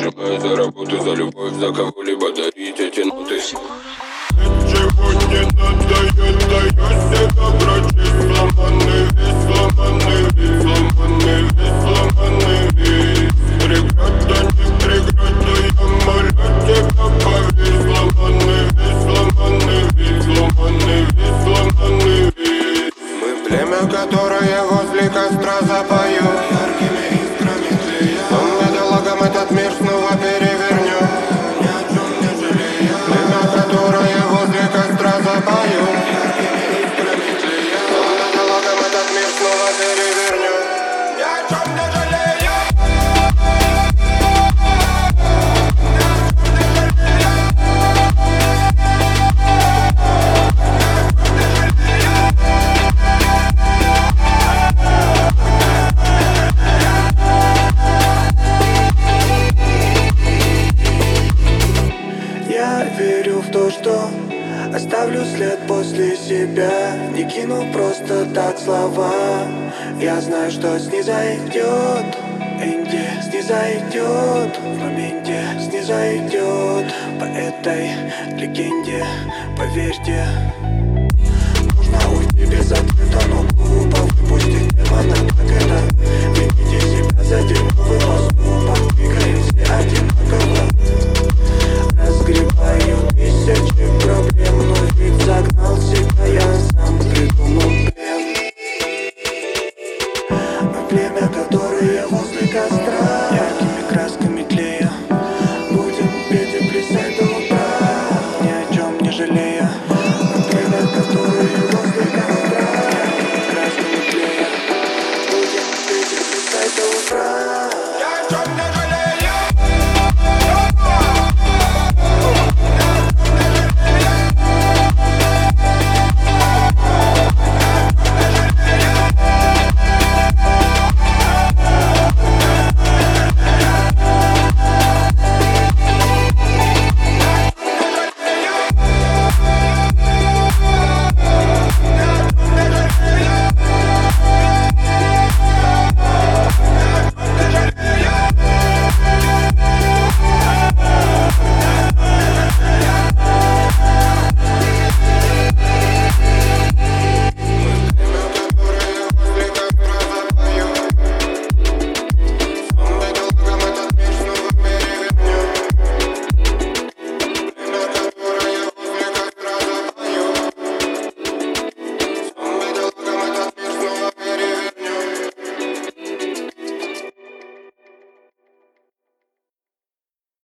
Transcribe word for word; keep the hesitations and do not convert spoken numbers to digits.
Сжигая за работу, за любовь, за кого-либо дарить эти ноты. Ничего не надо, я даю себя прочесть. Сломанный весь, сломанный весь, сломанный весь, сломанный весь. Преграда, не преграда, я молю тебя, поверь. Сломанный весь, сломанный весь, сломанный весь, сломанный весь. Мы племя, которое возле костра запою. Яркими искрами тлея. Он недолго этот мир снова перевернем. Ни о чем не жалея. Племя, которое возле костра запою. Яркими искрами тлея. Он недолго этот мир снова перевернем. Ни о чем не жалея. Я верю в то, что оставлю след после себя. Не кину просто так слова. Я знаю, что снизойдет Энди, снизойдет в моменте, снизойдет по этой легенде. Поверьте, нужно уйти без ответа, но глупо выпустить демона. Так это вините себя за дерьмо, вы поступок. Двигаемся